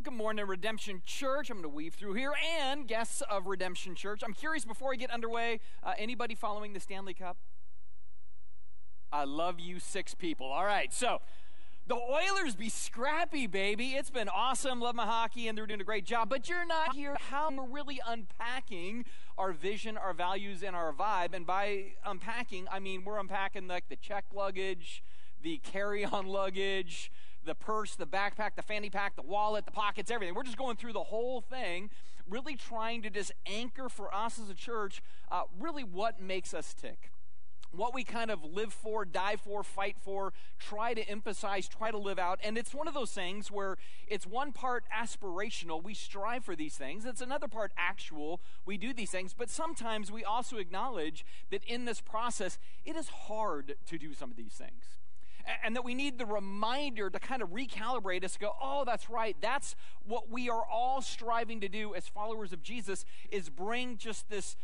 Good morning, Redemption Church. I'm going to weave through here, and guests of Redemption Church. I'm curious, before I get underway, anybody following the Stanley Cup? I love you 6 people. All right, so the Oilers be scrappy, baby. It's been awesome. Love my hockey, and they're doing a great job. But you're not here how we're really unpacking our vision, our values, and our vibe. And by unpacking, I mean we're unpacking like the check luggage, the carry-on luggage, the purse, the backpack, the fanny pack, the wallet, the pockets, everything. We're just going through the whole thing, really trying to just anchor for us as a church really what makes us tick. What we kind of live for, die for, fight for, try to emphasize, try to live out. And it's one of those things where it's one part aspirational, we strive for these things. It's another part actual, we do these things. But sometimes we also acknowledge that in this process, it is hard to do some of these things. And that we need the reminder to kind of recalibrate us, go, oh, that's right. That's what we are all striving to do as followers of Jesus, is bring just this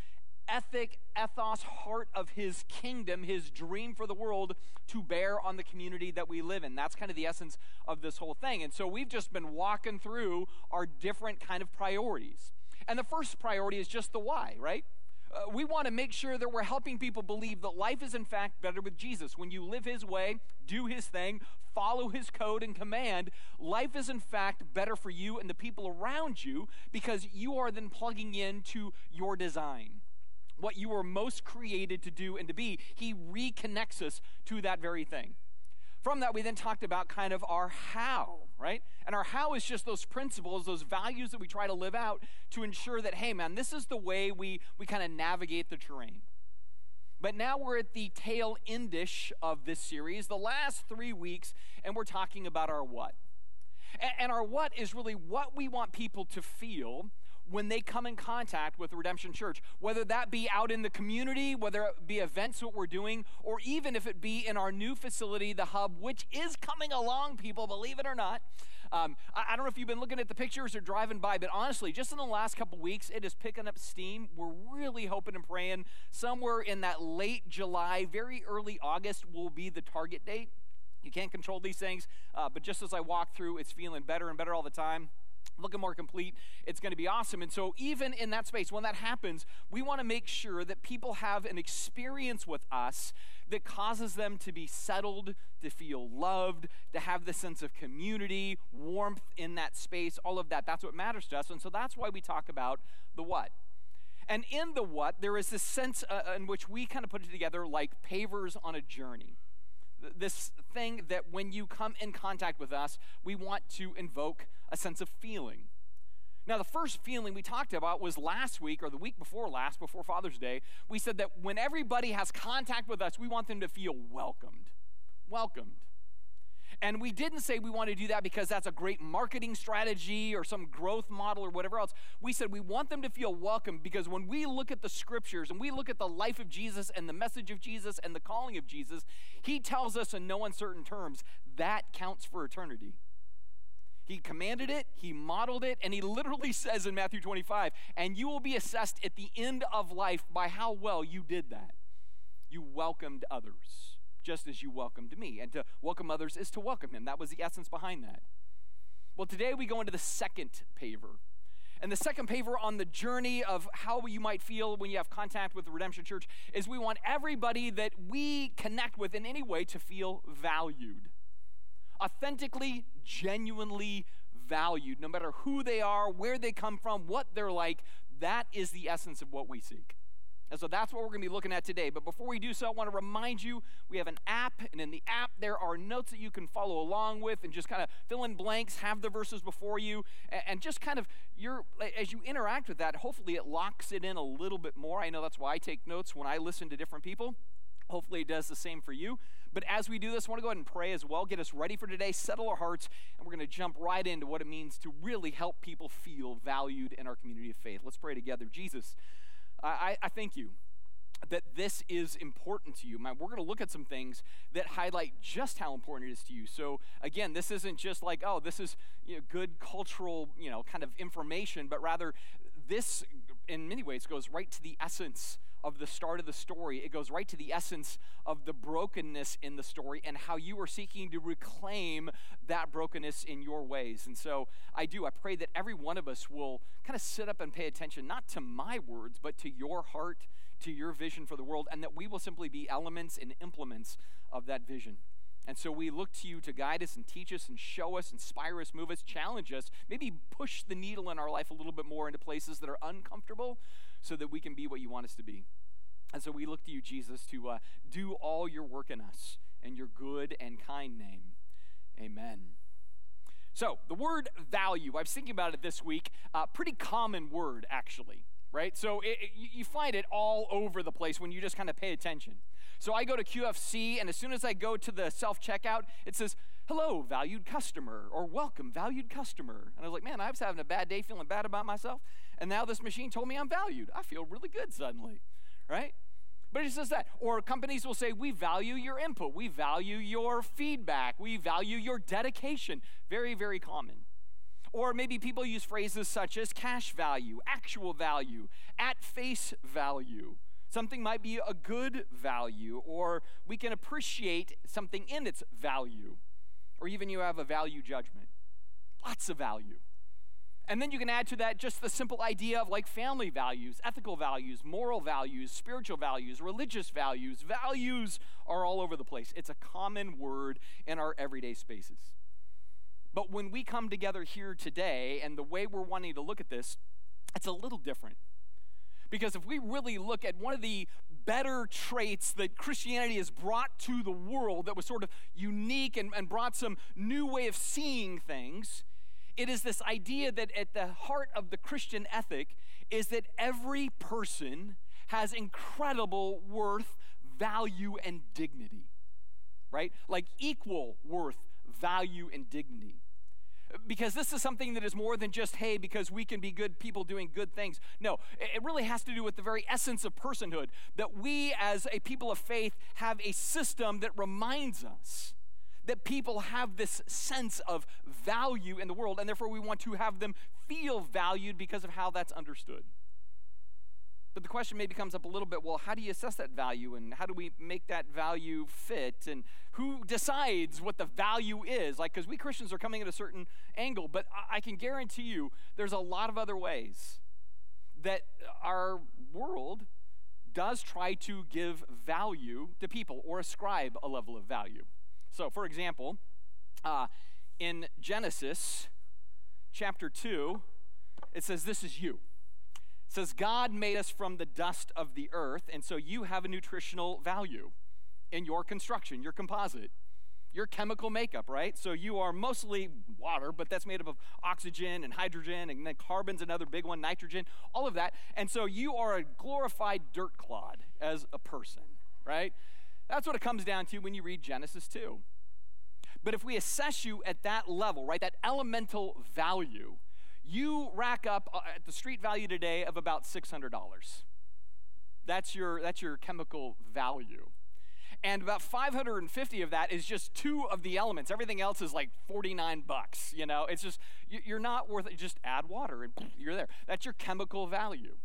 ethos, heart of his kingdom, his dream for the world to bear on the community that we live in. That's kind of the essence of this whole thing. And so we've just been walking through our different kind of priorities. And the first priority is just the why, right? We want to make sure that we're helping people believe that life is in fact better with Jesus. When you live his way, do his thing, follow his code and command, life is in fact better for you and the people around you because you are then plugging into your design. What you were most created to do and to be, he reconnects us to that very thing. From that, we then talked about kind of our how, right? And our how is just those principles, those values that we try to live out to ensure that, hey, man, this is the way we kind of navigate the terrain. But now we're at the tail endish of this series, the last 3 weeks, and we're talking about our what. And our what is really what we want people to feel when they come in contact with Redemption Church, whether that be out in the community, whether it be events what we're doing, or even if it be in our new facility, the Hub, which is coming along, people, believe it or not. I don't know if you've been looking at the pictures or driving by, but honestly, just in the last couple weeks, it is picking up steam. We're really hoping and praying somewhere in that late July, very early August will be the target date. You can't control these things, but just as I walk through, it's feeling better and better all the time. Looking more complete. It's going to be awesome. And so even in that space, when that happens, we want to make sure that people have an experience with us that causes them to be settled, to feel loved, to have the sense of community, warmth in that space, all of that. That's what matters to us. And so that's why we talk about the what. And in the what, there is this sense in which we kind of put it together like pavers on a journey. This thing that when you come in contact with us, we want to invoke a sense of feeling. Now, the first feeling we talked about was last week or the week before last, before Father's Day. We said that when everybody has contact with us, we want them to feel welcomed. Welcomed. And we didn't say we want to do that because that's a great marketing strategy or some growth model or whatever else. We said we want them to feel welcome because when we look at the scriptures and we look at the life of Jesus and the message of Jesus and the calling of Jesus, he tells us in no uncertain terms that counts for eternity. He commanded it, he modeled it, and he literally says in Matthew 25, and you will be assessed at the end of life by how well you did that. You welcomed others, just as you welcomed me. And to welcome others is to welcome him. That was the essence behind that. Well, today we go into the second paver. And the second paver on the journey of how you might feel when you have contact with the Redemption Church is we want everybody that we connect with in any way to feel valued. Authentically, genuinely valued, no matter who they are, where they come from, what they're like. That is the essence of what we seek. And so that's what we're going to be looking at today. But before we do so, I want to remind you, we have an app, and in the app, there are notes that you can follow along with and just kind of fill in blanks, have the verses before you, and just kind of, as you interact with that, hopefully it locks it in a little bit more. I know that's why I take notes when I listen to different people. Hopefully it does the same for you. But as we do this, I want to go ahead and pray as well, get us ready for today, settle our hearts, and we're going to jump right into what it means to really help people feel valued in our community of faith. Let's pray together. Jesus, I thank you that this is important to you. We're going to look at some things that highlight just how important it is to you. So again, this isn't just like, oh, this is good cultural kind of information, but rather this in many ways goes right to the essence of the start of the story. It goes right to the essence of the brokenness in the story and how you are seeking to reclaim that brokenness in your ways. And so I pray that every one of us will kind of sit up and pay attention, not to my words, but to your heart, to your vision for the world, and that we will simply be elements and implements of that vision. And so we look to you to guide us and teach us and show us, inspire us, move us, challenge us, maybe push the needle in our life a little bit more into places that are uncomfortable so that we can be what you want us to be. And so we look to you, Jesus, to do all your work in us in your good and kind name. Amen. So the word value, I was thinking about it this week, pretty common word actually, right? So you find it all over the place when you just kind of pay attention. So I go to QFC, and as soon as I go to the self-checkout, it says, hello, valued customer, or welcome, valued customer. And I was like, man, I was having a bad day, feeling bad about myself, and now this machine told me I'm valued. I feel really good suddenly, right? But it says that. Or companies will say, we value your input. We value your feedback. We value your dedication. Very, very common. Or maybe people use phrases such as cash value, actual value, at face value. Something might be a good value, or we can appreciate something in its value. Or even you have a value judgment. Lots of value. And then you can add to that just the simple idea of like family values, ethical values, moral values, spiritual values, religious values. Values are all over the place. It's a common word in our everyday spaces. But when we come together here today, and the way we're wanting to look at this, it's a little different. Because if we really look at one of the better traits that Christianity has brought to the world that was sort of unique and brought some new way of seeing things, it is this idea that at the heart of the Christian ethic is that every person has incredible worth, value, and dignity, right? Like equal worth, value, and dignity. Because this is something that is more than just, hey, because we can be good people doing good things. No, it really has to do with the very essence of personhood, that we as a people of faith have a system that reminds us that people have this sense of value in the world, and therefore we want to have them feel valued because of how that's understood. But the question maybe comes up a little bit, well, how do you assess that value, and how do we make that value fit, and who decides what the value is? Like, because we Christians are coming at a certain angle, but I can guarantee you there's a lot of other ways that our world does try to give value to people or ascribe a level of value. So, for example, in Genesis chapter 2, it says, this is you. It says, God made us from the dust of the earth, and so you have a nutritional value in your construction, your composite, your chemical makeup, right? So you are mostly water, but that's made up of oxygen and hydrogen, and then carbon's another big one, nitrogen, all of that. And so you are a glorified dirt clod as a person, right? That's what it comes down to when you read Genesis 2. But if we assess you at that level, right, that elemental value, you rack up at the street value today of about $600. That's your chemical value. And about 550 of that is just two of the elements. Everything else is like $49, you know? It's just, you're not worth it. Just add water and you're there. That's your chemical value.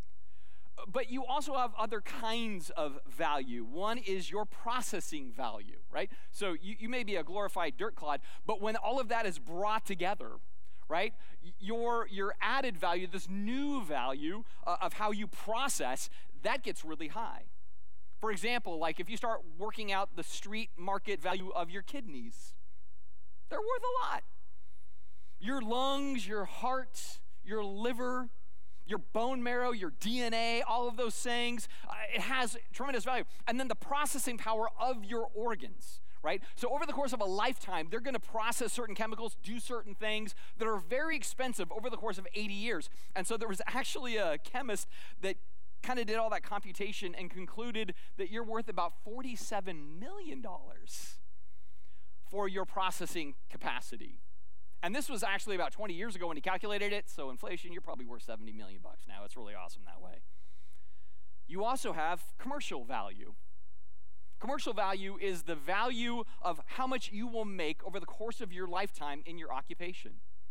But you also have other kinds of value. One is your processing value, right? So you may be a glorified dirt clod, but when all of that is brought together, right, your added value, this new value of how you process, that gets really high. For example, like if you start working out the street market value of your kidneys, they're worth a lot. Your lungs, your heart, your liver, your bone marrow, your DNA, all of those things, it has tremendous value. And then the processing power of your organs, right? So over the course of a lifetime, they're going to process certain chemicals, do certain things that are very expensive over the course of 80 years. And so there was actually a chemist that kind of did all that computation and concluded that you're worth about $47 million for your processing capacity. And this was actually about 20 years ago when he calculated it, so inflation, you're probably worth $70 million now. It's really awesome that way. You also have commercial value. Commercial value is the value of how much you will make over the course of your lifetime in your occupation.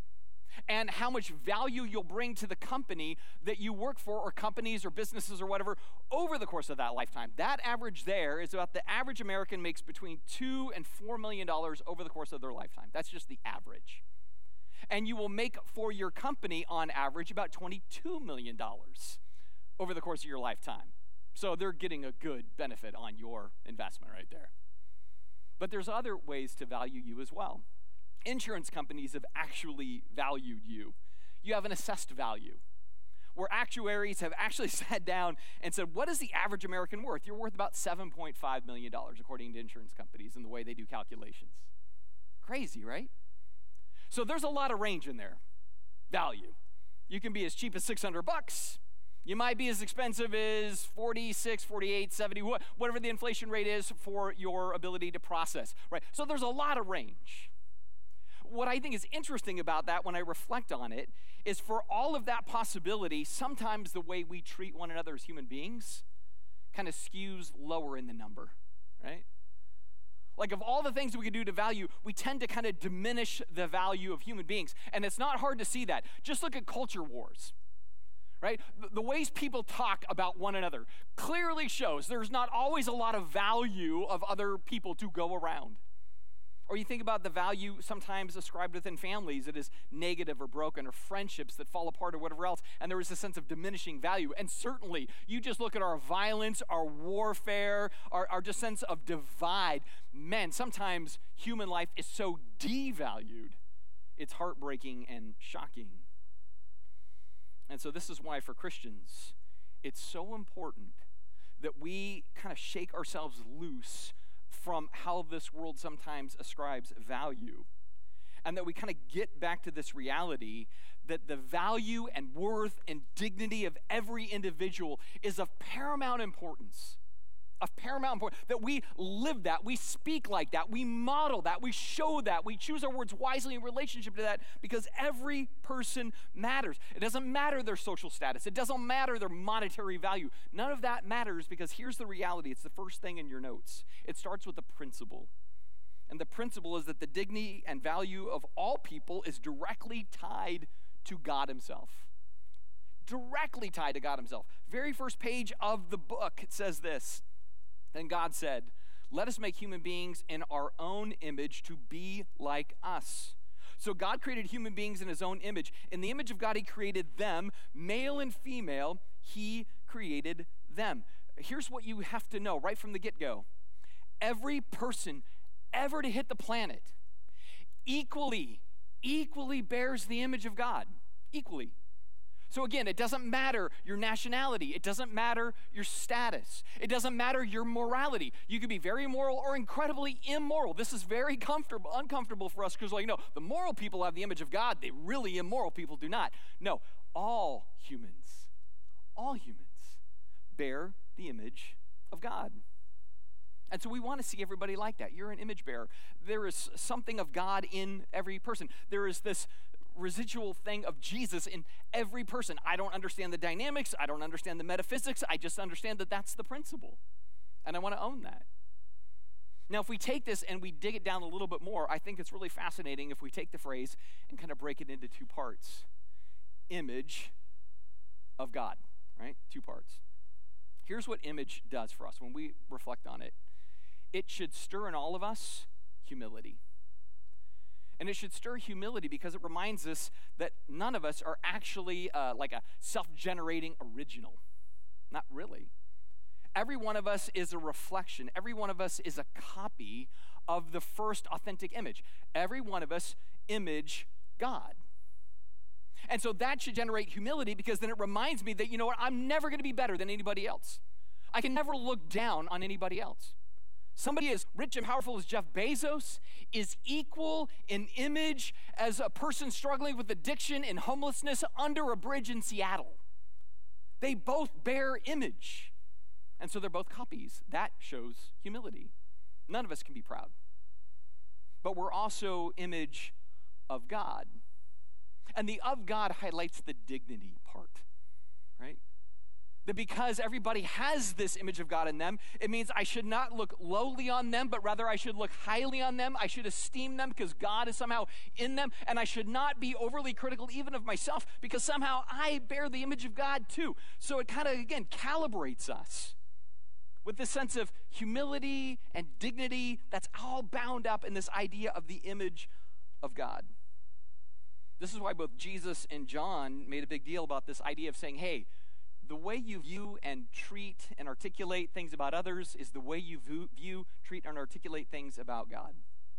and how much value you'll bring to the company that you work for, or companies or businesses or whatever, over the course of that lifetime. That average there is about the average American makes between $2 and $4 million over the course of their lifetime. That's just the average. And you will make for your company, on average, about $22 million over the course of your lifetime. So they're getting a good benefit on your investment right there. But there's other ways to value you as well. Insurance companies have actually valued you. You have an assessed value, where actuaries have actually sat down and said, what is the average American worth? You're worth about $7.5 million, according to insurance companies and the way they do calculations. Crazy, right? So there's a lot of range in there. Value. You can be as cheap as $600. You might be as expensive as 46, 48, 70, whatever the inflation rate is for your ability to process, right? So there's a lot of range. What I think is interesting about that when I reflect on it is, for all of that possibility, sometimes the way we treat one another as human beings kind of skews lower in the number, right? Like, of all the things we can do to value, we tend to kind of diminish the value of human beings. And it's not hard to see that. Just look at culture wars, right? The ways people talk about one another clearly shows there's not always a lot of value of other people to go around. Or you think about the value sometimes ascribed within families that is negative or broken, or friendships that fall apart or whatever else, and there is a sense of diminishing value. And certainly, you just look at our violence, our warfare, our just sense of divide. Man, sometimes human life is so devalued, it's heartbreaking and shocking. And so this is why, for Christians, it's so important that we kind of shake ourselves loose from how this world sometimes ascribes value, and that we kind of get back to this reality that the value and worth and dignity of every individual is of paramount importance. That we live that, we speak like that, we model that, we show that, we choose our words wisely in relationship to that, because every person matters. It doesn't matter their social status. It doesn't matter their monetary value. None of that matters, because here's the reality. It's the first thing in your notes. It starts with a principle. And the principle is that the dignity and value of all people is directly tied to God himself. Directly tied to God himself. Very first page of the book, it says this. Then God said, let us make human beings in our own image to be like us. So God created human beings in his own image. In the image of God, he created them. Male and female, he created them. Here's what you have to know right from the get-go. Every person ever to hit the planet equally bears the image of God. Equally. So again, it doesn't matter your nationality. It doesn't matter your status. It doesn't matter your morality. You could be very moral or incredibly immoral. This is very uncomfortable for us, because, the moral people have the image of God. The really immoral people do not. No, all humans bear the image of God. And so we want to see everybody like that. You're an image bearer. There is something of God in every person. There is this residual thing of Jesus in every person. I don't understand the dynamics. I don't understand the metaphysics. I just understand that that's the principle. And I want to own that. Now, if we take this and we dig it down a little bit more, I think it's really fascinating if we take the phrase and kind of break it into two parts. Image of God, right? Two parts. Here's what image does for us when we reflect on it. It should stir in all of us humility. And it should stir humility because it reminds us that none of us are actually like a self-generating original. Not really. Every one of us is a reflection. Every one of us is a copy of the first authentic image. Every one of us image God. And so that should generate humility, because then it reminds me that, I'm never going to be better than anybody else. I can never look down on anybody else. Somebody as rich and powerful as Jeff Bezos is equal in image as a person struggling with addiction and homelessness under a bridge in Seattle. They both bear image. And so they're both copies. That shows humility. None of us can be proud. But we're also image of God. And the of God highlights the dignity part, right? That because everybody has this image of God in them, it means I should not look lowly on them, but rather I should look highly on them. I should esteem them because God is somehow in them. And I should not be overly critical even of myself because somehow I bear the image of God too. So it kind of, again, calibrates us with this sense of humility and dignity that's all bound up in this idea of the image of God. This is why both Jesus and John made a big deal about this idea of saying, hey, the way you view and treat and articulate things about others is the way you view, treat, and articulate things about God.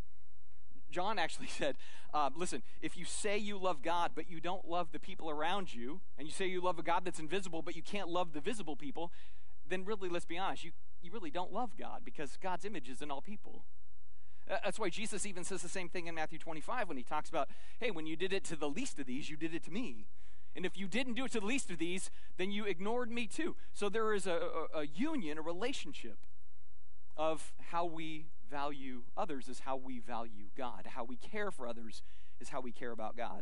John actually said, listen, if you say you love God, but you don't love the people around you, and you say you love a God that's invisible, but you can't love the visible people, then really, let's be honest, you really don't love God because God's image is in all people. That's why Jesus even says the same thing in Matthew 25 when he talks about, hey, when you did it to the least of these, you did it to me. And if you didn't do it to the least of these, then you ignored me too. So there is a union, a relationship of how we value others is how we value God. How we care for others is how we care about God.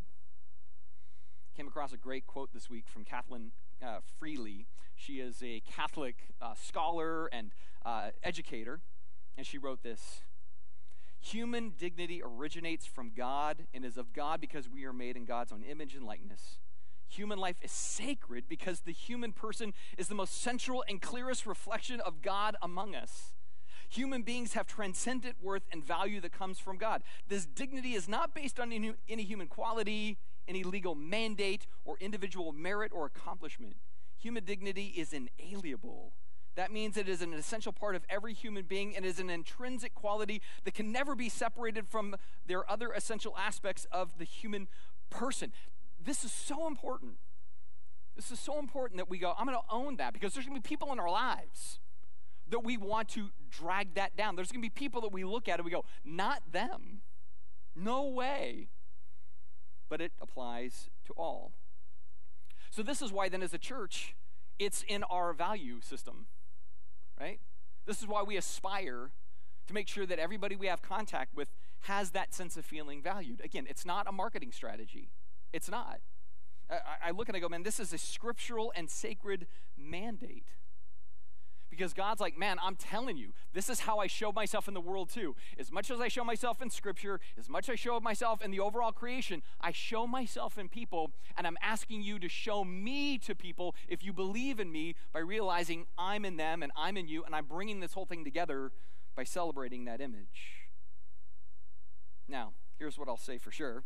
Came across a great quote this week from Kathleen Freely. She is a Catholic scholar and educator, and she wrote this: human dignity originates from God and is of God because we are made in God's own image and likeness. Human life is sacred because the human person is the most central and clearest reflection of God among us. Human beings have transcendent worth and value that comes from God. This dignity is not based on any human quality, any legal mandate, or individual merit or accomplishment. Human dignity is inalienable. That means it is an essential part of every human being and is an intrinsic quality that can never be separated from their other essential aspects of the human person. This is so important. This is so important that we go, I'm going to own that, because there's going to be people in our lives that we want to drag that down. There's going to be people that we look at and we go, not them. No way. But it applies to all. So this is why then as a church, it's in our value system, right? This is why we aspire to make sure that everybody we have contact with has that sense of feeling valued. Again, it's not a marketing strategy. It's not. I look and I go, man, this is a scriptural and sacred mandate. Because God's like, man, I'm telling you, this is how I show myself in the world too. As much as I show myself in Scripture, as much as I show myself in the overall creation, I show myself in people, and I'm asking you to show me to people if you believe in me by realizing I'm in them and I'm in you, and I'm bringing this whole thing together by celebrating that image. Now, here's what I'll say for sure.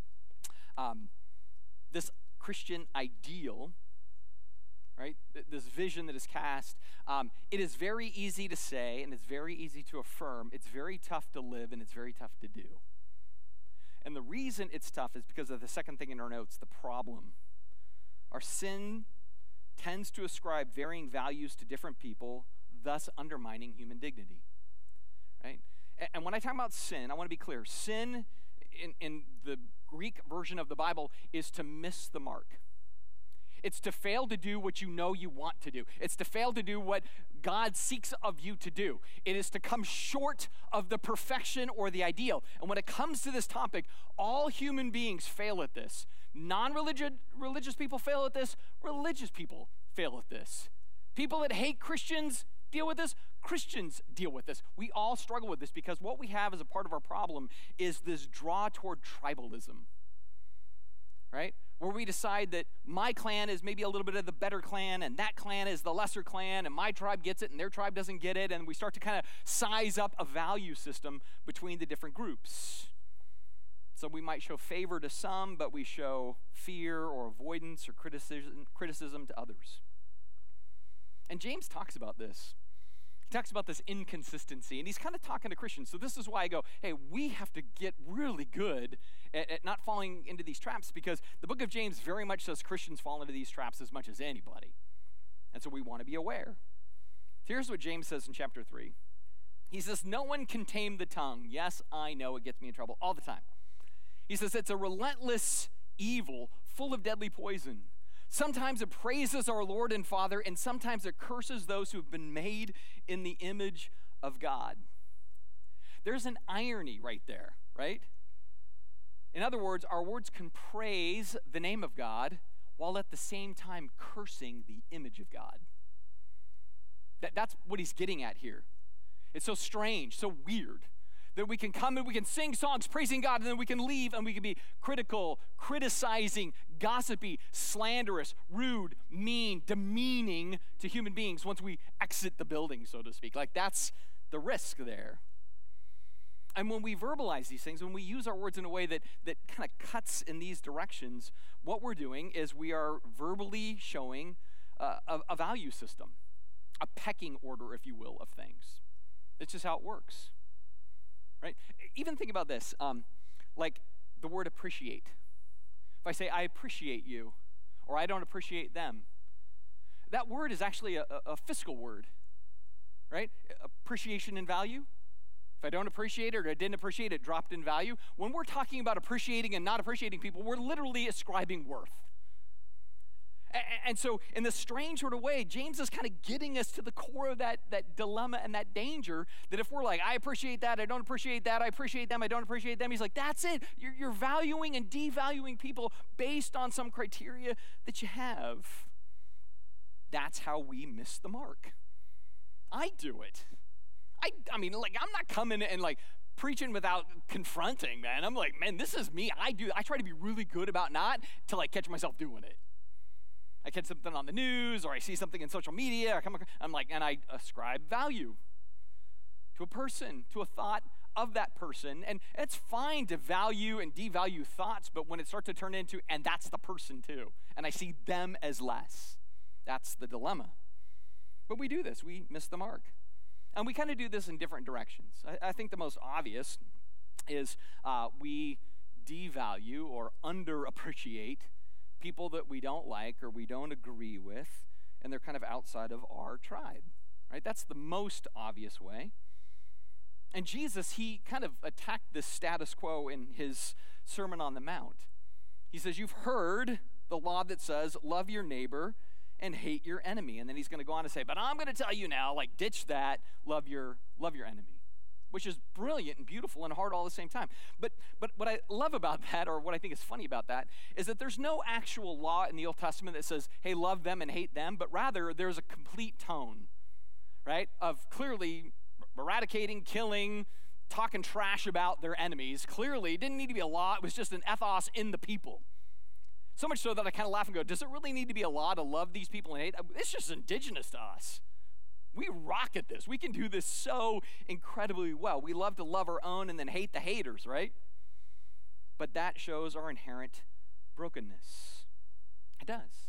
This Christian ideal, right, this vision that is cast, it is very easy to say and it's very easy to affirm. It's very tough to live and it's very tough to do. And the reason it's tough is because of the second thing in our notes, the problem. Our sin tends to ascribe varying values to different people, thus undermining human dignity, right? And when I talk about sin, I want to be clear. Sin in the Greek version of the Bible is to miss the mark. It's to fail to do what you know you want to do. It's to fail to do what God seeks of you to do. It is to come short of the perfection or the ideal. And when it comes to this topic, all human beings fail at this. Non-religious people fail at this. Religious people fail at this. People that hate Christians deal with this. Christians deal with this. We all struggle with this because what we have as a part of our problem is this draw toward tribalism, right? Where we decide that my clan is maybe a little bit of the better clan and that clan is the lesser clan and my tribe gets it and their tribe doesn't get it, and we start to kind of size up a value system between the different groups. So we might show favor to some, but we show fear or avoidance or criticism to others. And James talks about this. He talks about this inconsistency, and he's kind of talking to Christians. So this is why I go, hey, we have to get really good at not falling into these traps, because the book of James very much says Christians fall into these traps as much as anybody. And so we want to be aware. So here's what James says in chapter 3. He says, no one can tame the tongue. Yes, I know it gets me in trouble all the time. He says it's a relentless evil full of deadly poison. Sometimes it praises our Lord and Father, and sometimes it curses those who have been made in the image of God. There's an irony right there, right? In other words, our words can praise the name of God while at the same time cursing the image of God. That's what he's getting at here. It's so strange, so weird, that we can come and we can sing songs praising God, and then we can leave and we can be critical, criticizing, gossipy, slanderous, rude, mean, demeaning to human beings once we exit the building, so to speak. Like, that's the risk there. And when we verbalize these things, when we use our words in a way that kind of cuts in these directions, what we're doing is we are verbally showing a value system, a pecking order, if you will, of things. It's just how it works, right? Even think about this, like the word appreciate. If I say, I appreciate you, or I don't appreciate them, that word is actually a fiscal word, right? Appreciation in value. If I don't appreciate it or I didn't appreciate it, dropped in value. When we're talking about appreciating and not appreciating people, we're literally ascribing worth. And so in this strange sort of way, James is kind of getting us to the core of that dilemma and that danger, that if we're like, I appreciate that, I don't appreciate that, I appreciate them, I don't appreciate them, he's like, that's it. You're valuing and devaluing people based on some criteria that you have. That's how we miss the mark. I do it. I mean, like, I'm not coming and like preaching without confronting, man. I'm like, man, this is me. I try to be really good about not to like catch myself doing it. I catch something on the news or I see something in social media. I'm like, and I ascribe value to a person, to a thought of that person. And it's fine to value and devalue thoughts, but when it starts to turn into, and that's the person too, and I see them as less, that's the dilemma. But we do this. We miss the mark. And we kind of do this in different directions. I think the most obvious is we devalue or underappreciate people that we don't like or we don't agree with, and they're kind of outside of our tribe, right? That's the most obvious way. And Jesus, he kind of attacked this status quo in his Sermon on the Mount. He says, you've heard the law that says, love your neighbor and hate your enemy. And then he's going to go on to say, but I'm going to tell you now, like, ditch that, love your enemy, which is brilliant and beautiful and hard all at the same time. But what I love about that, or what I think is funny about that, is that there's no actual law in the Old Testament that says, hey, love them and hate them, but rather there's a complete tone, right, of clearly eradicating, killing, talking trash about their enemies. Clearly, it didn't need to be a law. It was just an ethos in the people. So much so that I kind of laugh and go, does it really need to be a law to love these people and hate? It's just indigenous to us. We rock at this. We can do this so incredibly well. We love to love our own and then hate the haters, right? But that shows our inherent brokenness. It does.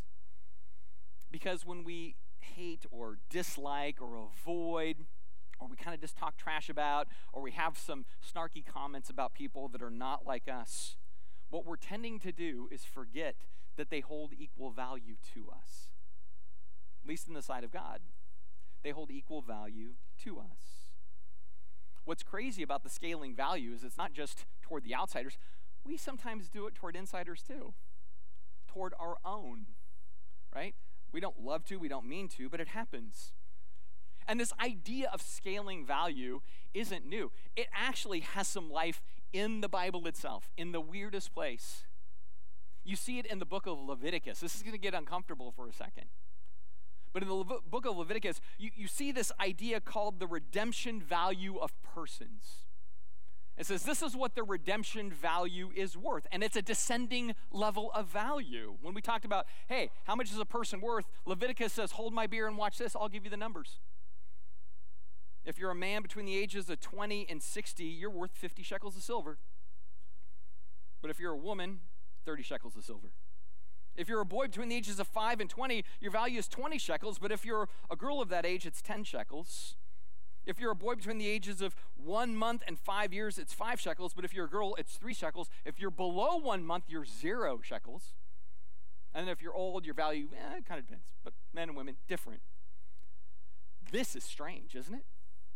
Because when we hate or dislike or avoid, or we kind of just talk trash about, or we have some snarky comments about people that are not like us, what we're tending to do is forget that they hold equal value to us, at least in the sight of God. They hold equal value to us. What's crazy about the scaling value is it's not just toward the outsiders. We sometimes do it toward insiders too, toward our own, right? We don't love to, we don't mean to, but it happens. And this idea of scaling value isn't new. It actually has some life in the Bible itself, in the weirdest place. You see it in the book of Leviticus. This is going to get uncomfortable for a second. But in the book of Leviticus, you see this idea called the redemption value of persons. It says this is what the redemption value is worth, and it's a descending level of value. When we talked about, hey, how much is a person worth? Leviticus says, hold my beer and watch this. I'll give you the numbers. If you're a man between the ages of 20 and 60, you're worth 50 shekels of silver. But if you're a woman, 30 shekels of silver. If you're a boy between the ages of 5 and 20, your value is 20 shekels. But if you're a girl of that age, it's 10 shekels. If you're a boy between the ages of 1 month and 5 years, it's 5 shekels. But if you're a girl, it's 3 shekels. If you're below 1 month, you're 0 shekels. And if you're old, your value, it kind of depends. But men and women, different. This is strange, isn't it?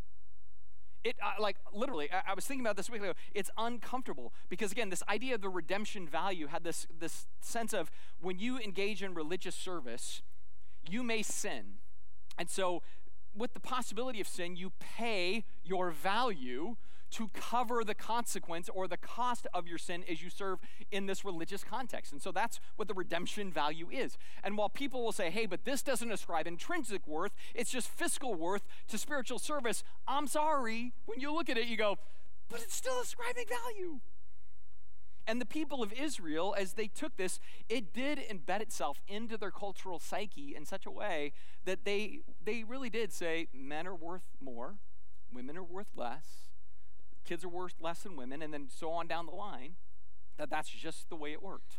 Literally, I was thinking about this a week ago. It's uncomfortable because, again, this idea of the redemption value had this sense of when you engage in religious service, you may sin. And so with the possibility of sin, you pay your value to cover the consequence or the cost of your sin as you serve in this religious context. And so that's what the redemption value is. And while people will say, hey, but this doesn't ascribe intrinsic worth, it's just fiscal worth to spiritual service, I'm sorry. When you look at it, you go, but it's still ascribing value. And the people of Israel, as they took this, it did embed itself into their cultural psyche in such a way that they really did say men are worth more, women are worth less, kids are worth less than women, and then so on down the line, that's just the way it worked.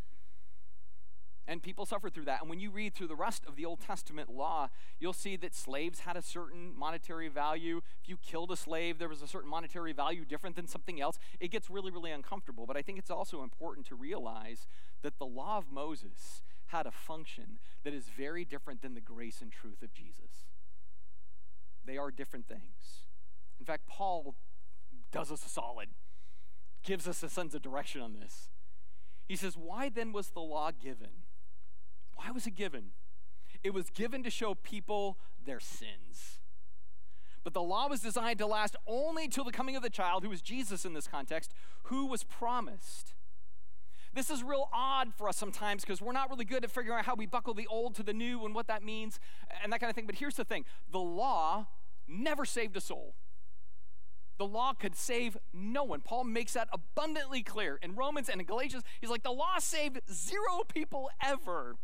And people suffered through that. And when you read through the rest of the Old Testament law, you'll see that slaves had a certain monetary value. If you killed a slave, there was a certain monetary value different than something else. It gets really, really uncomfortable. But I think it's also important to realize that the law of Moses had a function that is very different than the grace and truth of Jesus. They are different things. In fact, Paul does us a solid, gives us a sense of direction on this. He says, why then was the law given? Why was it given? It was given to show people their sins. But the law was designed to last only till the coming of the child, who was Jesus in this context, who was promised. This is real odd for us sometimes because we're not really good at figuring out how we buckle the old to the new and what that means and that kind of thing. But here's the thing. The law never saved a soul. The law could save no one. Paul makes that abundantly clear. In Romans and in Galatians, he's like, the law saved 0 people ever.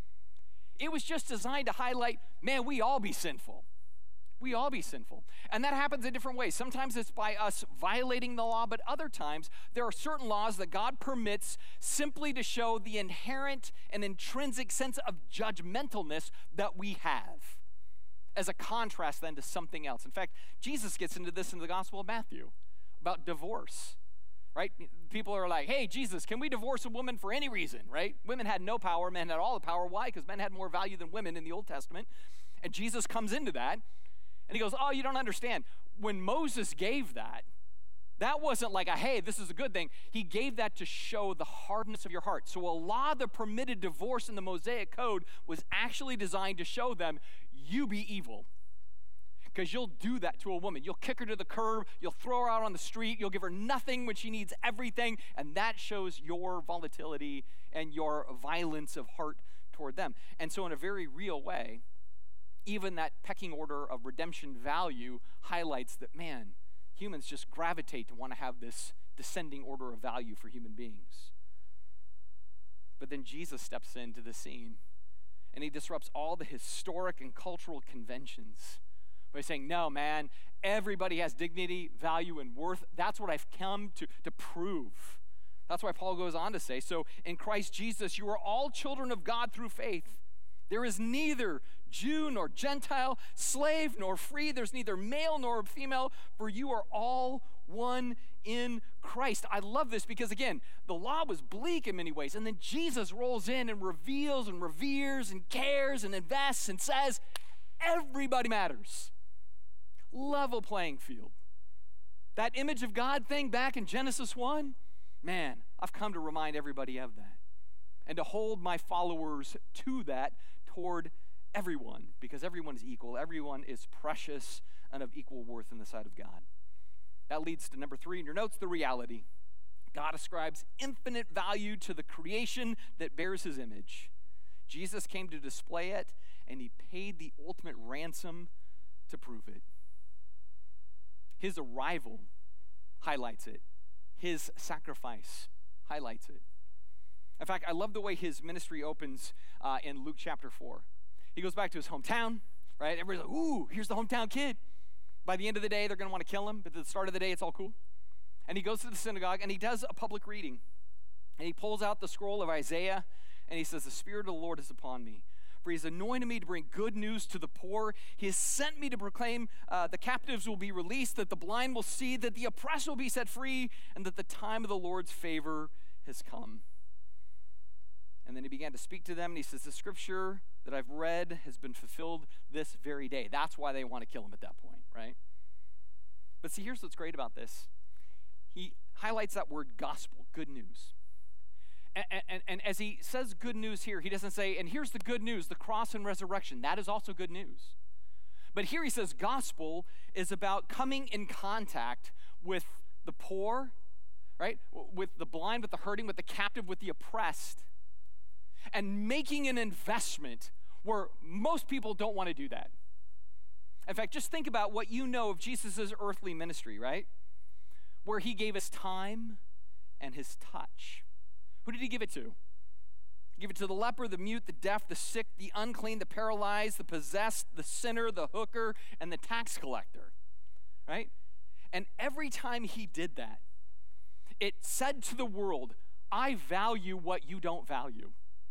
It was just designed to highlight, man, we all be sinful. We all be sinful. And that happens in different ways. Sometimes it's by us violating the law, but other times there are certain laws that God permits simply to show the inherent and intrinsic sense of judgmentalness that we have, as a contrast then to something else. In fact, Jesus gets into this in the Gospel of Matthew about divorce, right? People are like, hey, Jesus, can we divorce a woman for any reason, right? Women had no power, men had all the power. Why? Because men had more value than women in the Old Testament. And Jesus comes into that, and he goes, oh, you don't understand. When Moses gave that, that wasn't like a, hey, this is a good thing. He gave that to show the hardness of your heart. So a law that permitted divorce in the Mosaic Code was actually designed to show them, you be evil. Because you'll do that to a woman. You'll kick her to the curb. You'll throw her out on the street. You'll give her nothing when she needs everything. And that shows your volatility and your violence of heart toward them. And so in a very real way, even that pecking order of redemption value highlights that, man, humans just gravitate to want to have this descending order of value for human beings. But then Jesus steps into the scene, and he disrupts all the historic and cultural conventions by saying, no, man, everybody has dignity, value, and worth. That's what I've come to prove. That's why Paul goes on to say, so in Christ Jesus, you are all children of God through faith. There is neither Jew nor Gentile, slave nor free. There's neither male nor female, for you are all one in Christ. I love this because, again, the law was bleak in many ways, and then Jesus rolls in and reveals and reveres and cares and invests and says, everybody matters. Level playing field. That image of God thing back in Genesis 1, man, I've come to remind everybody of that and to hold my followers to that toward everyone, because everyone is equal. Everyone is precious and of equal worth in the sight of God. That leads to number 3 in your notes, the reality. God ascribes infinite value to the creation that bears his image. Jesus came to display it, and he paid the ultimate ransom to prove it. His arrival highlights it. His sacrifice highlights it. In fact, I love the way his ministry opens in Luke chapter 4. He goes back to his hometown, right? Everybody's like, ooh, here's the hometown kid. By the end of the day, they're going to want to kill him, but at the start of the day, it's all cool. And he goes to the synagogue, and he does a public reading. And he pulls out the scroll of Isaiah, and he says, the Spirit of the Lord is upon me, for he has anointed me to bring good news to the poor. He has sent me to proclaim the captives will be released, that the blind will see, that the oppressed will be set free, and that the time of the Lord's favor has come. And then he began to speak to them, and he says, the scripture that I've read has been fulfilled this very day. That's why they want to kill him at that point, right? But see, here's what's great about this. He highlights that word gospel, good news. And as he says good news here, he doesn't say, and here's the good news, the cross and resurrection. That is also good news. But here he says gospel is about coming in contact with the poor, right? With the blind, with the hurting, with the captive, with the oppressed, and making an investment where most people don't want to do that. In fact, just think about what you know of Jesus' earthly ministry, right? Where he gave his time and his touch. Who did he give it to? He gave it to the leper, the mute, the deaf, the sick, the unclean, the paralyzed, the possessed, the sinner, the hooker, and the tax collector, right? And every time he did that, it said to the world, I value what you don't value.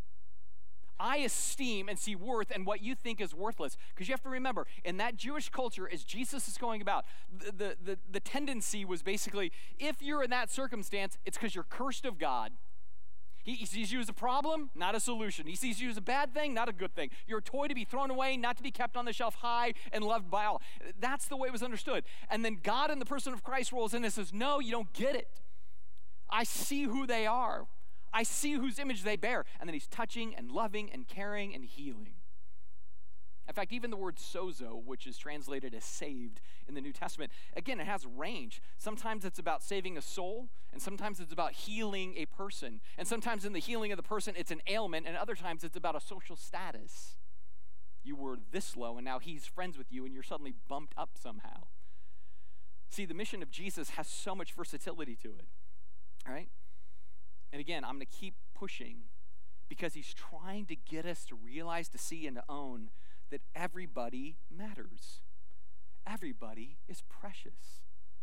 I esteem and see worth in what you think is worthless. Because you have to remember, in that Jewish culture, as Jesus is going about, the tendency was basically, if you're in that circumstance, it's because you're cursed of God. He sees you as a problem, not a solution. He sees you as a bad thing, not a good thing. You're a toy to be thrown away, not to be kept on the shelf high and loved by all. That's the way it was understood. And then God in the person of Christ rolls in and says, no, you don't get it. I see who they are. I see whose image they bear. And then he's touching and loving and caring and healing. In fact, even the word sozo, which is translated as saved in the New Testament, again, it has range. Sometimes it's about saving a soul, and sometimes it's about healing a person. And sometimes in the healing of the person, it's an ailment, and other times it's about a social status. You were this low, and now he's friends with you, and you're suddenly bumped up somehow. See, the mission of Jesus has so much versatility to it, right? And again, I'm going to keep pushing because he's trying to get us to realize, to see, and to own that everybody matters. Everybody is precious.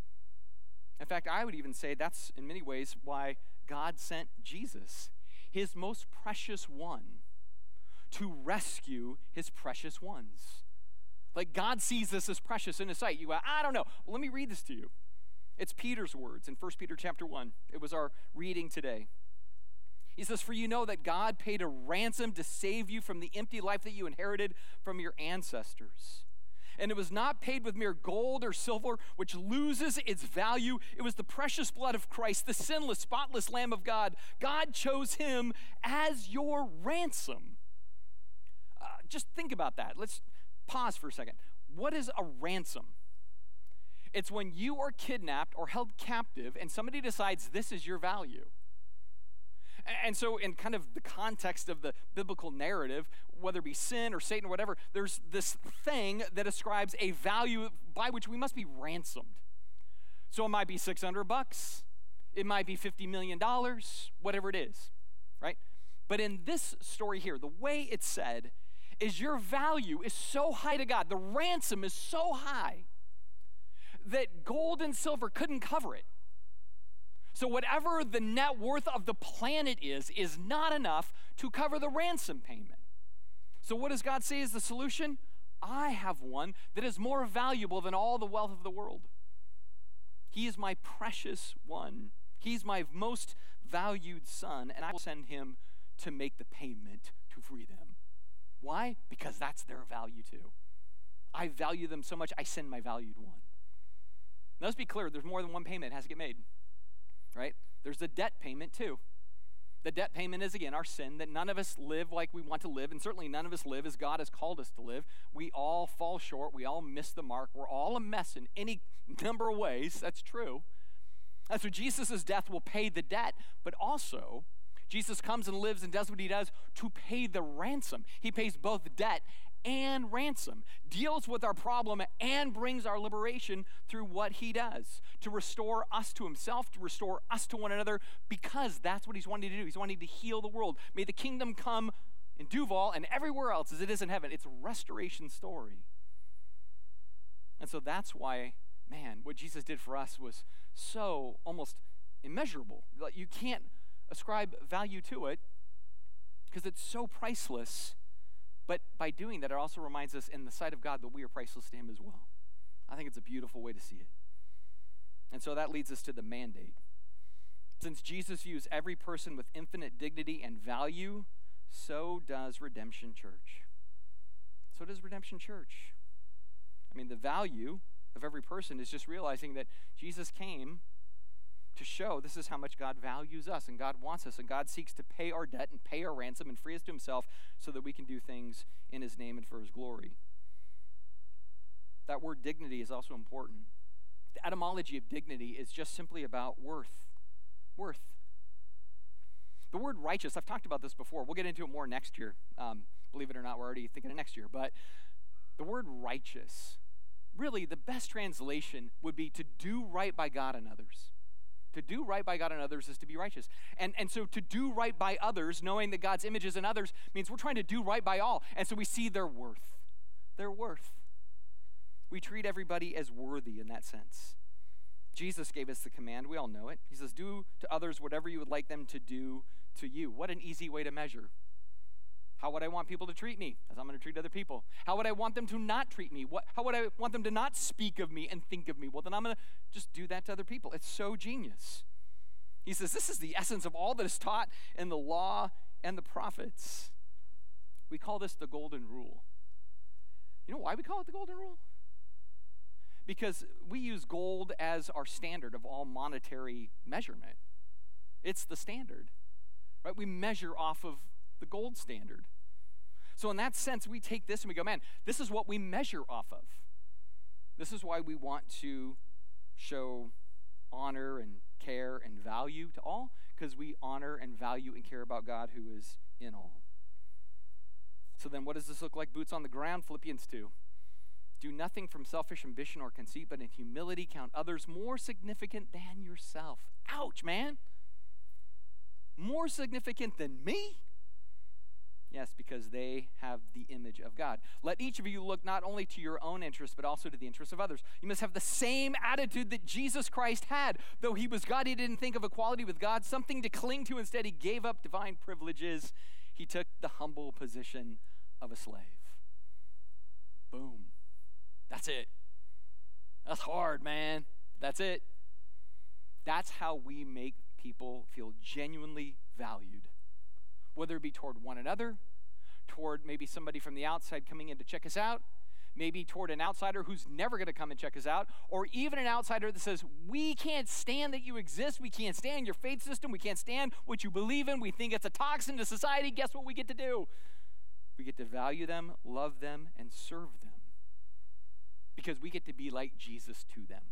In fact, I would even say that's in many ways why God sent Jesus, his most precious one, to rescue his precious ones. Like God sees this as precious in his sight. You go, I don't know. Well, let me read this to you. It's Peter's words in 1 Peter chapter 1. It was our reading today. He says, for you know that God paid a ransom to save you from the empty life that you inherited from your ancestors. And it was not paid with mere gold or silver, which loses its value. It was the precious blood of Christ, the sinless, spotless Lamb of God. God chose him as your ransom. Just think about that. Let's pause for a second. What is a ransom? It's when you are kidnapped or held captive and somebody decides this is your value. And so in kind of the context of the biblical narrative, whether it be sin or Satan or whatever, there's this thing that ascribes a value by which we must be ransomed. So it might be $600, it might be $50 million, whatever it is, right? But in this story here, the way it's said is your value is so high to God, the ransom is so high that gold and silver couldn't cover it. So whatever the net worth of the planet is not enough to cover the ransom payment. So what does God say is the solution? I have one that is more valuable than all the wealth of the world. He is my precious one. He's my most valued son, and I will send him to make the payment to free them. Why? Because that's their value too. I value them so much, I send my valued one. Now, let's be clear, there's more than one payment that has to get made. Right? There's the debt payment too. The debt payment is, again, our sin, that none of us live like we want to live, and certainly none of us live as God has called us to live. We all fall short. We all miss the mark. We're all a mess in any number of ways. That's true. And so Jesus' death will pay the debt, but also Jesus comes and lives and does what he does to pay the ransom. He pays both debt and ransom, deals with our problem and brings our liberation through what he does to restore us to himself, to restore us to one another, because that's what he's wanting to do. He's wanting to heal the world. May the kingdom come in Duval and everywhere else as it is in heaven. It's a restoration story. And so that's why, man, what Jesus did for us was so almost immeasurable. Like, you can't ascribe value to it because it's so priceless. But by doing that, it also reminds us in the sight of God that we are priceless to him as well. I think it's a beautiful way to see it. And so that leads us to the mandate. Since Jesus views every person with infinite dignity and value, so does Redemption Church. So does Redemption Church. I mean, the value of every person is just realizing that Jesus came to show this is how much God values us and God wants us, and God seeks to pay our debt and pay our ransom and free us to himself so that we can do things in his name and for his glory. That word dignity is also important. The etymology of dignity is just simply about worth. Worth. The word righteous, I've talked about this before. We'll get into it more next year. Believe it or not, we're already thinking of next year. But the word righteous, really the best translation would be to do right by God and others. To do right by God and others is to be righteous. And so to do right by others, knowing that God's image is in others, means we're trying to do right by all. And so we see their worth. Their worth. We treat everybody as worthy in that sense. Jesus gave us the command. We all know it. He says, do to others whatever you would like them to do to you. What an easy way to measure. How would I want people to treat me? As I'm going to treat other people. How would I want them to not treat me? How would I want them to not speak of me and think of me? Well, then I'm going to just do that to other people. It's so genius. He says, this is the essence of all that is taught in the law and the prophets. We call this the golden rule. You know why we call it the golden rule? Because we use gold as our standard of all monetary measurement. It's the standard, right? We measure off of the gold standard. So in that sense, we take this and we go, man, this is what we measure off of. This is why we want to show honor and care and value to all, because we honor and value and care about God who is in all. So then what does this look like? Boots on the ground, Philippians 2. Do nothing from selfish ambition or conceit, but in humility count others more significant than yourself. Ouch, man. More significant than me? Yes, because they have the image of God. Let each of you look not only to your own interests, but also to the interests of others. You must have the same attitude that Jesus Christ had. Though he was God, he didn't think of equality with God something to cling to. Instead, he gave up divine privileges. He took the humble position of a slave. Boom. That's it. That's hard, man. That's it. That's how we make people feel genuinely valued. Whether it be toward one another, toward maybe somebody from the outside coming in to check us out, maybe toward an outsider who's never going to come and check us out, or even an outsider that says, we can't stand that you exist, we can't stand your faith system, we can't stand what you believe in, we think it's a toxin to society. Guess what we get to do? We get to value them, love them, and serve them. Because we get to be like Jesus to them.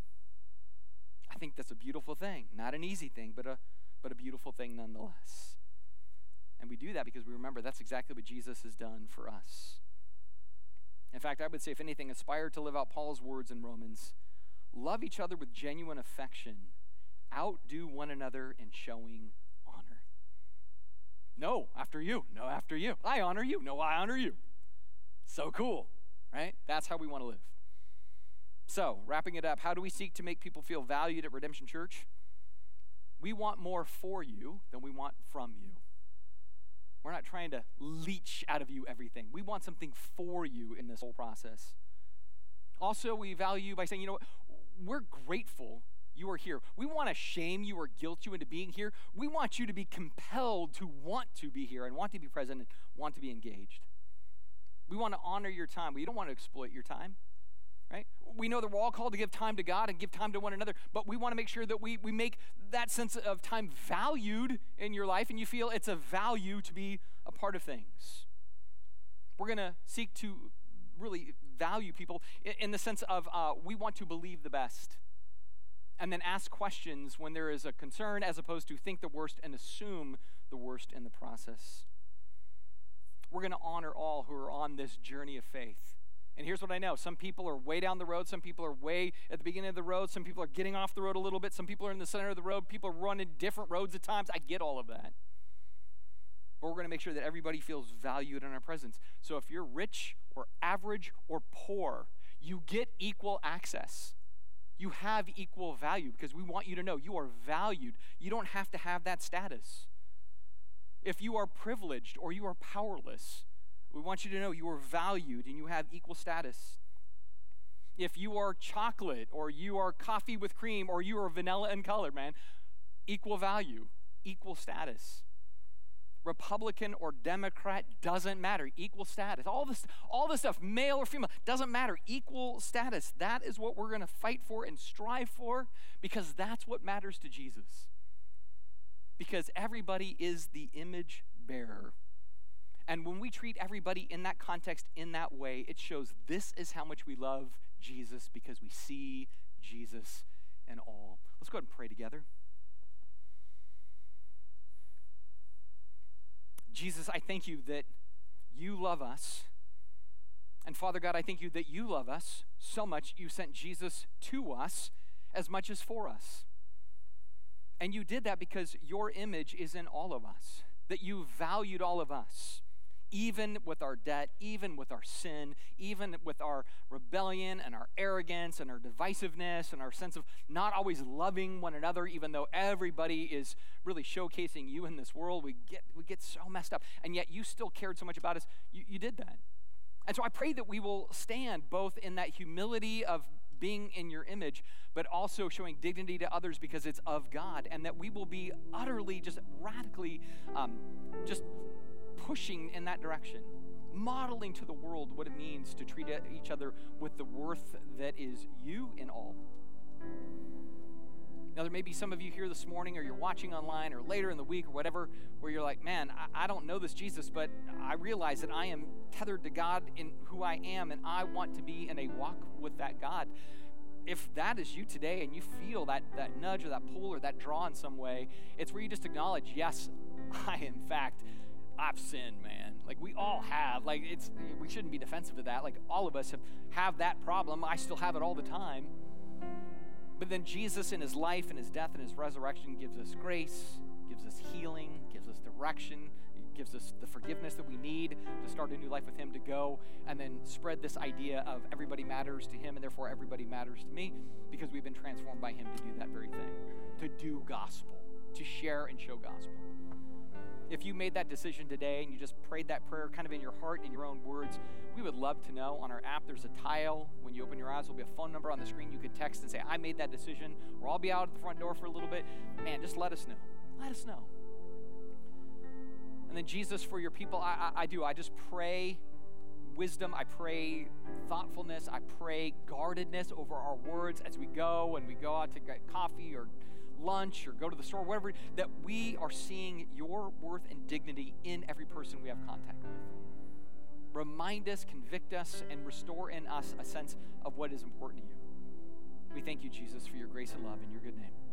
I think that's a beautiful thing. Not an easy thing, but a beautiful thing nonetheless. And we do that because we remember that's exactly what Jesus has done for us. In fact, I would say, if anything, aspire to live out Paul's words in Romans. Love each other with genuine affection. Outdo one another in showing honor. No, after you. No, after you. I honor you. No, I honor you. So cool, right? That's how we want to live. So, wrapping it up, how do we seek to make people feel valued at Redemption Church? We want more for you than we want from you. We're not trying to leech out of you everything. We want something for you in this whole process. Also, we value by saying, you know what, we're grateful you are here. We want to shame you or guilt you into being here. We want you to be compelled to want to be here and want to be present and want to be engaged. We want to honor your time. We don't want to exploit your time. Right? We know that we're all called to give time to God and give time to one another, but we want to make sure that we make that sense of time valued in your life and you feel it's a value to be a part of things. We're going to seek to really value people in the sense of we want to believe the best and then ask questions when there is a concern as opposed to think the worst and assume the worst in the process. We're going to honor all who are on this journey of faith. And here's what I know. Some people are way down the road. Some people are way at the beginning of the road. Some people are getting off the road a little bit. Some people are in the center of the road. People are running different roads at times. I get all of that. But we're going to make sure that everybody feels valued in our presence. So if you're rich or average or poor, you get equal access. You have equal value because we want you to know you are valued. You don't have to have that status. If you are privileged or you are powerless, we want you to know you are valued and you have equal status. If you are chocolate or you are coffee with cream or you are vanilla in color, man, equal value, equal status. Republican or Democrat doesn't matter, equal status. All this stuff, male or female, doesn't matter, equal status. That is what we're going to fight for and strive for because that's what matters to Jesus. Because everybody is the image bearer. And when we treat everybody in that context, in that way, it shows this is how much we love Jesus because we see Jesus and all. Let's go ahead and pray together. Jesus, I thank you that you love us. And Father God, I thank you that you love us so much you sent Jesus to us as much as for us. And you did that because your image is in all of us, that you valued all of us, even with our debt, even with our sin, even with our rebellion and our arrogance and our divisiveness and our sense of not always loving one another, even though everybody is really showcasing you in this world. We get so messed up, and yet you still cared so much about us. You did that. And so I pray that we will stand both in that humility of being in your image, but also showing dignity to others because it's of God, and that we will be utterly, just radically, just pushing in that direction, modeling to the world what it means to treat each other with the worth that is you in all. Now, there may be some of you here this morning, or you're watching online, or later in the week, or whatever, where you're like, man, I don't know this Jesus, but I realize that I am tethered to God in who I am, and I want to be in a walk with that God. If that is you today, and you feel that nudge or that pull or that draw in some way, it's where you just acknowledge, yes, I've sinned, man. Like, we all have. Like, we shouldn't be defensive to that. Like, all of us have that problem. I still have it all the time. But then Jesus in his life and his death and his resurrection gives us grace, gives us healing, gives us direction, gives us the forgiveness that we need to start a new life with him, to go and then spread this idea of everybody matters to him, and therefore everybody matters to me, because we've been transformed by him to do that very thing, to do gospel, to share and show gospel. If you made that decision today and you just prayed that prayer kind of in your heart, in your own words, we would love to know. On our app, there's a tile. When you open your eyes, there'll be a phone number on the screen. You could text and say, I made that decision, or I'll be out at the front door for a little bit. Man, just let us know. Let us know. And then Jesus, for your people, I just pray wisdom. I pray thoughtfulness. I pray guardedness over our words as we go, and we go out to get coffee or lunch or go to the store, whatever, that we are seeing your worth and dignity in every person we have contact with. Remind us, convict us, and restore in us a sense of what is important to you. We thank you, Jesus, for your grace and love in your good name.